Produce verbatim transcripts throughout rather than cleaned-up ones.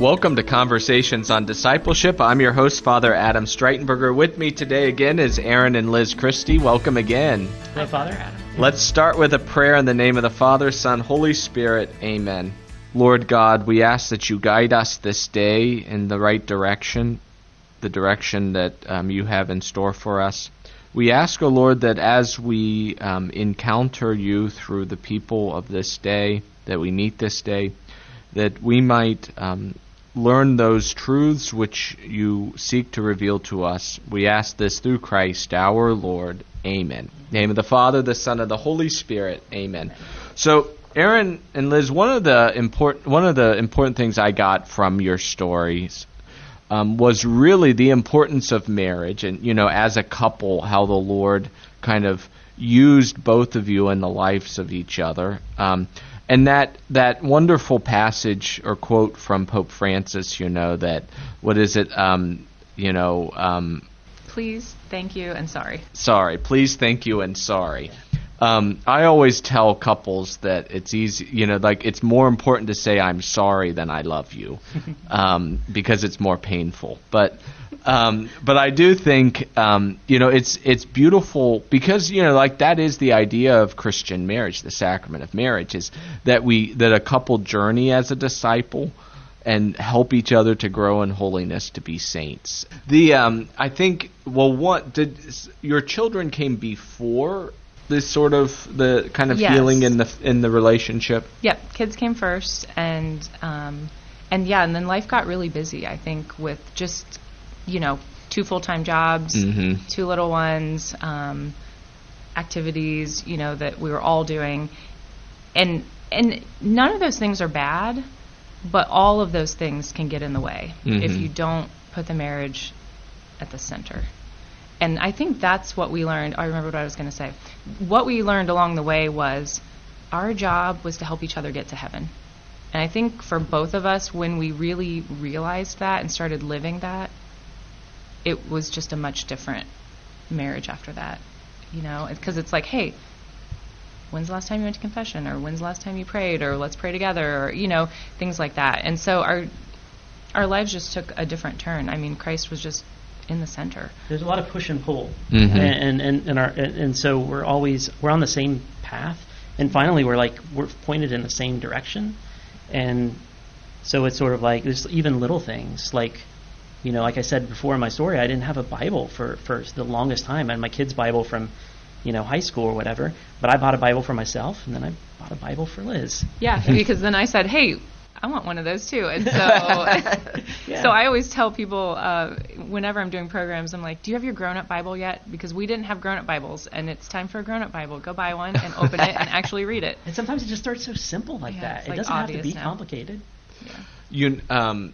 Welcome to Conversations on Discipleship. I'm your host, Father Adam Streitenberger. With me today again is Aaron and Liz Christie. Welcome again. Hello, Father Adam. Let's start with a prayer in the name of the Father, Son, Holy Spirit. Amen. Lord God, we ask that you guide us this day in the right direction, the direction that um, you have in store for us. We ask, O Lord, that as we um, encounter you through the people of this day, that we meet this day, that we might um, learn those truths which you seek to reveal to us. We ask this through Christ our Lord. Amen. In the name of the Father, the Son, and the Holy Spirit. Amen. So, Aaron and Liz, one of the important one of the important things I got from your stories um, was really the importance of marriage, and you know, as a couple, how the Lord kind of used both of you in the lives of each other. Um, And that, that wonderful passage or quote from Pope Francis, you know, that, what is it, um, you know... Um, please, thank you, and sorry. Sorry. Please, thank you, and sorry. Um, I always tell couples that it's easy, you know, like it's more important to say I'm sorry than I love you, um, because it's more painful. But... Um, but I do think, um, you know, it's it's beautiful because, you know, like that is the idea of Christian marriage, the sacrament of marriage, is that we that a couple journey as a disciple and help each other to grow in holiness to be saints. The um, I think, well, what did your children came before this sort of the kind of yes. healing in the in the relationship? Yep, kids came first, and um, and yeah, and then life got really busy. I think with just you know, two full-time jobs, mm-hmm. two little ones, um, activities, you know, that we were all doing. And and none of those things are bad, but all of those things can get in the way mm-hmm. if you don't put the marriage at the center. And I think that's what we learned. I remember what I was going to say. What we learned along the way was our job was to help each other get to heaven. And I think for both of us, when we really realized that and started living that, it was just a much different marriage after that, you know, because it's like, hey, when's the last time you went to confession, or when's the last time you prayed, or let's pray together, or, you know, things like that. And so our our lives just took a different turn. I mean, Christ was just in the center. There's a lot of push and pull, mm-hmm. and, and and our and, and so we're always we're on the same path, and finally we're like we're pointed in the same direction, and so it's sort of like there's even little things like. You know, like I said before in my story, I didn't have a Bible for, for the longest time. I had my kid's Bible from, you know, high school or whatever. But I bought a Bible for myself, and then I bought a Bible for Liz. Yeah, because then I said, hey, I want one of those too. And so yeah. so I always tell people, uh, whenever I'm doing programs, I'm like, do you have your grown-up Bible yet? Because we didn't have grown-up Bibles, and it's time for a grown-up Bible. Go buy one and open it and actually read it. And sometimes it just starts so simple like yeah, that. It like doesn't have to be now. complicated. Yeah. You um.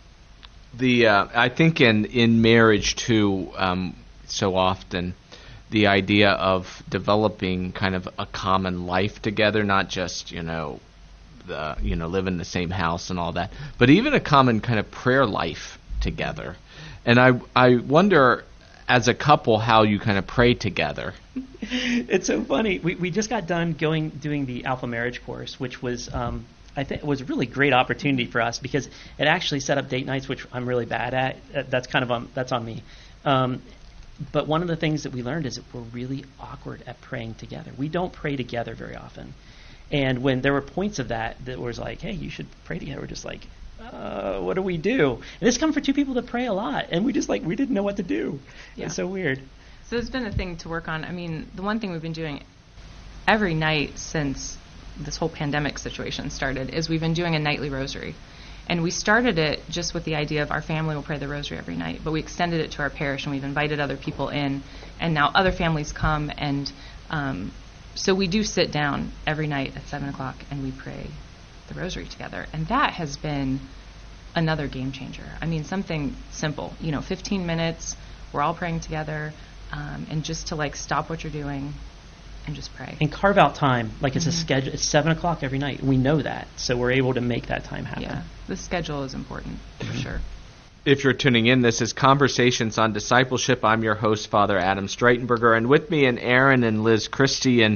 The uh, I think in, in marriage too, um, so often the idea of developing kind of a common life together, not just you know the you know live in the same house and all that, but even a common kind of prayer life together. And I I wonder as a couple how you kind of pray together. It's so funny. We we just got done going doing the Alpha Marriage course, which was. Um, I think it was a really great opportunity for us because it actually set up date nights, which I'm really bad at. Uh, that's kind of on, that's on me. Um, but one of the things that we learned is that we're really awkward at praying together. We don't pray together very often. And when there were points of that that was like, hey, you should pray together, we're just like, uh, what do we do? And this comes for two people that pray a lot, and we just like we didn't know what to do. Yeah. It's so weird. So it's been a thing to work on. I mean, the one thing we've been doing every night since this whole pandemic situation started is we've been doing a nightly rosary. And we started it just with the idea of our family will pray the rosary every night, but we extended it to our parish and we've invited other people in, and now other families come, and um, so we do sit down every night at seven o'clock and we pray the rosary together. And that has been another game changer. I mean, something simple, you know, fifteen minutes, we're all praying together, um, and just to like stop what you're doing and just pray. And carve out time. Like it's mm-hmm. a schedule. It's seven o'clock every night. We know that. So we're able to make that time happen. Yeah. The schedule is important, mm-hmm. for sure. If you're tuning in, this is Conversations on Discipleship. I'm your host, Father Adam Streitenberger, and with me and Aaron and Liz Christie. And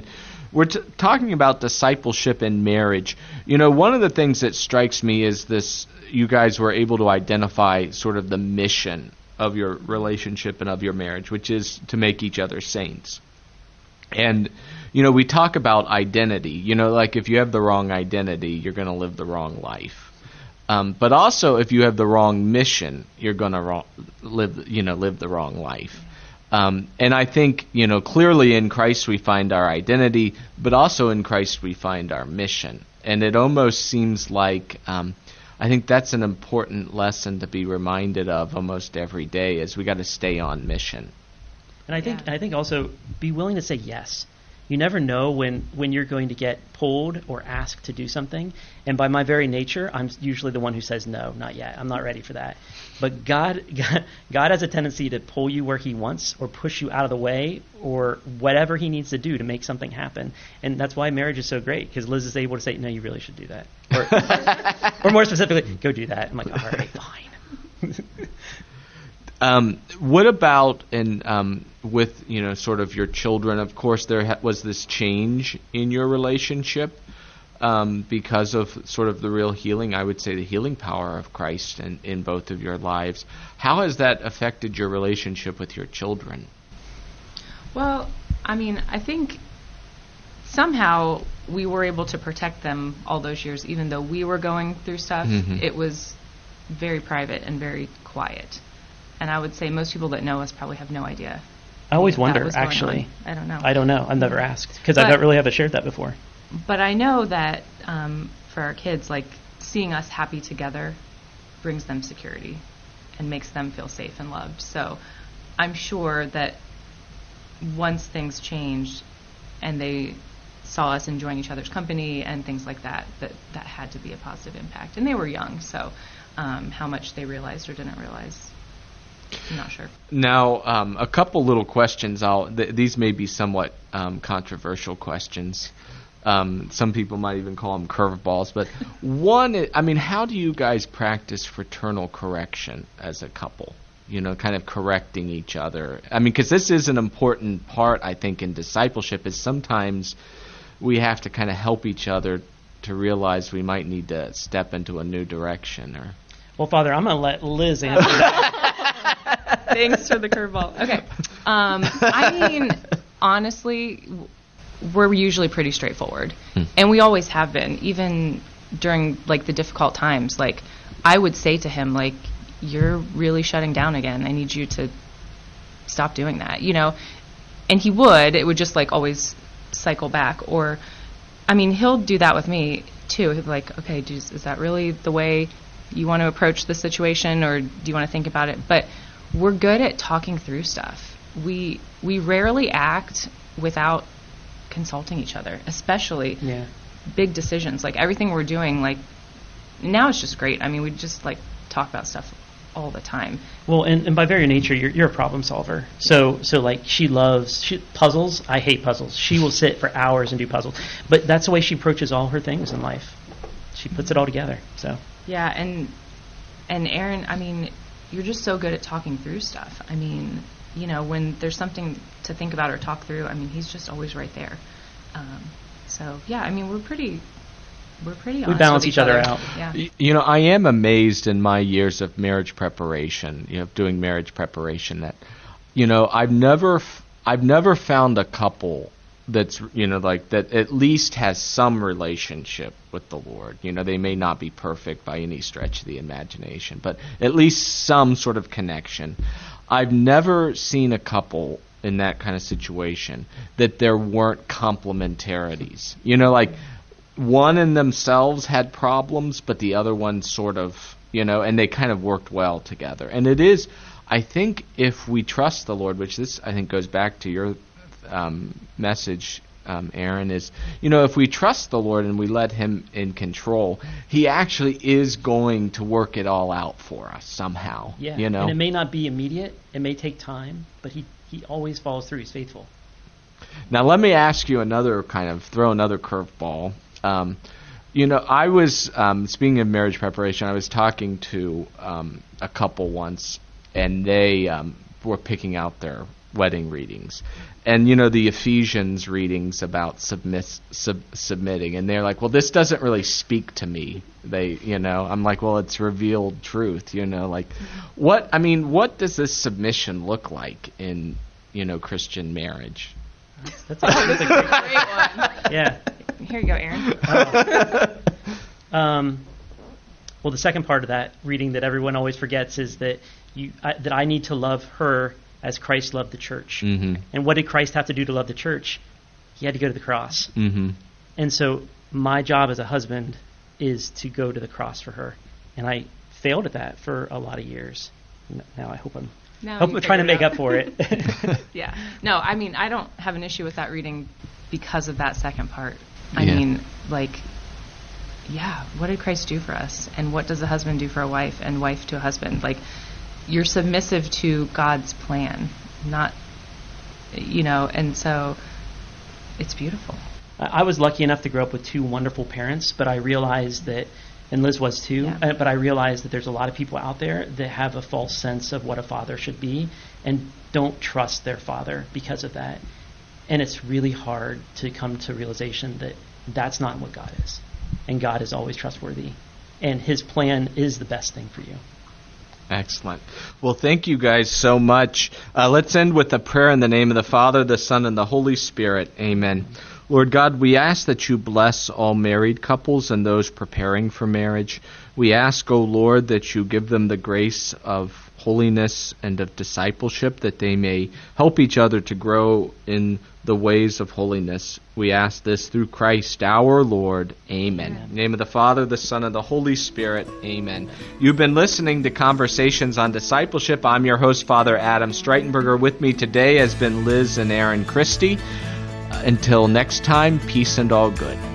we're t- talking about discipleship in marriage. You know, one of the things that strikes me is this: you guys were able to identify sort of the mission of your relationship and of your marriage, which is to make each other saints. And, you know, we talk about identity. You know, like if you have the wrong identity, you're going to live the wrong life. Um, but also, if you have the wrong mission, you're going to ro- live, you know, live the wrong life. Um, and I think, you know, clearly in Christ we find our identity, but also in Christ we find our mission. And it almost seems like, um, I think that's an important lesson to be reminded of almost every day, is we got to stay on mission. And I think Yeah. I think also be willing to say yes. You never know when, when you're going to get pulled or asked to do something. And by my very nature, I'm usually the one who says no, not yet. I'm not ready for that. But God, God, God has a tendency to pull you where he wants, or push you out of the way, or whatever he needs to do to make something happen. And that's why marriage is so great, because Liz is able to say, no, you really should do that. Or, or more specifically, go do that. I'm like, all right, fine. Um, what about in um, with you know sort of your children? Of course, there ha- was this change in your relationship um, because of sort of the real healing. I would say the healing power of Christ in, in both of your lives. How has that affected your relationship with your children? Well, I mean, I think somehow we were able to protect them all those years, even though we were going through stuff. Mm-hmm. It was very private and very quiet. And I would say most people that know us probably have no idea. I always that wonder, was going actually. on. I don't know. I don't know. I've never asked, because I But- don't really haven't shared that before. But I know that um, for our kids, like seeing us happy together brings them security and makes them feel safe and loved. So I'm sure that once things changed and they saw us enjoying each other's company and things like that, that that had to be a positive impact. And they were young, so um, how much they realized or didn't realize, I'm not sure. Now, um, a couple little questions. I'll th- these may be somewhat um, controversial questions. Um, some people might even call them curveballs. But one, I- I mean, how do you guys practice fraternal correction as a couple? You know, kind of correcting each other. I mean, because this is an important part, I think, in discipleship, is sometimes we have to kind of help each other to realize we might need to step into a new direction. Or Well, Father, I'm going to let Liz answer that. Thanks for the curveball. Okay. Um, I mean, honestly, w- we're usually pretty straightforward. Hmm. And we always have been, even during, like, the difficult times. Like, I would say to him, like, you're really shutting down again. I need you to stop doing that, you know? And he would. It would just, like, always cycle back. Or, I mean, he'll do that with me, too. He'll be like, okay, geez, is that really the way you want to approach the situation, or do you want to think about it? But we're good at talking through stuff. We we rarely act without consulting each other, especially Yeah. big decisions. Like everything we're doing, like now it's just great. I mean, we just like talk about stuff all the time. Well, and, and by very nature, you're, you're a problem solver. So, so like she loves she, puzzles. I hate puzzles. She will sit for hours and do puzzles. But that's the way she approaches all her things in life. She puts it all together. So Yeah, and and Aaron, I mean, you're just so good at talking through stuff. I mean, you know, when there's something to think about or talk through, I mean, he's just always right there. Um, so yeah, I mean, we're pretty, we're pretty. We honest balance with each other out. Yeah. Y- You know, I am amazed in my years of marriage preparation, you know, doing marriage preparation, that, you know, I've never, f- I've never found a couple that's, you know, like that at least has some relationship with the Lord. You know, they may not be perfect by any stretch of the imagination, but at least some sort of connection. I've never seen a couple in that kind of situation that there weren't complementarities. You know, like one in themselves had problems, but the other one sort of, you know, and they kind of worked well together. And it is, I think, if we trust the Lord, which this, I think, goes back to your um, message, um, Aaron, is, you know, if we trust the Lord and we let Him in control, He actually is going to work it all out for us somehow. yeah, You know? and it may not be immediate. It may take time, but he he always follows through. He's faithful. Now, let me ask you another kind of, throw another curveball. Um, you know, I was, um, speaking of marriage preparation, I was talking to um, a couple once, and they um, were picking out their wedding readings. And, you know, the Ephesians readings about submiss, sub, submitting. And they're like, well, this doesn't really speak to me. They, you know, I'm like, well, it's revealed truth, you know, like what, I mean, what does this submission look like in, you know, Christian marriage? That's, that's, a, that's a great, Great one. yeah. Here you go, Aaron. Oh. Um, well, the second part of that reading that everyone always forgets is that you I, that I need to love her as Christ loved the church. Mm-hmm. And what did Christ have to do to love the church? He had to go to the cross. Mm-hmm. And so my job as a husband is to go to the cross for her. And I failed at that for a lot of years. Now I hope I'm, Now hope you I'm trying to figured make it up for it. Yeah. No, I mean, I don't have an issue with that reading because of that second part. I Yeah. mean, like, yeah, what did Christ do for us? And what does a husband do for a wife and wife to a husband? Like, you're submissive to God's plan, not, you know, and so it's beautiful. I was lucky enough to grow up with two wonderful parents, but I realized that, and Liz was too, Yeah. uh, but I realized that there's a lot of people out there that have a false sense of what a father should be and don't trust their father because of that. And it's really hard to come to realization that that's not what God is. And God is always trustworthy. And his plan is the best thing for you. Excellent. Well, thank you guys so much. Uh, let's end with a prayer in the name of the Father, the Son, and the Holy Spirit. Amen. Lord God, we ask that you bless all married couples and those preparing for marriage. We ask, O Lord, that you give them the grace of holiness and of discipleship, that they may help each other to grow in the ways of holiness. We ask this through Christ our Lord. Amen. Amen. In the name of the Father, the Son, and the Holy Spirit. Amen. You've been listening to Conversations on Discipleship. I'm your host, Father Adam Streitenberger. With me today has been Liz and Aaron Christie. Uh, until next time, peace and all good.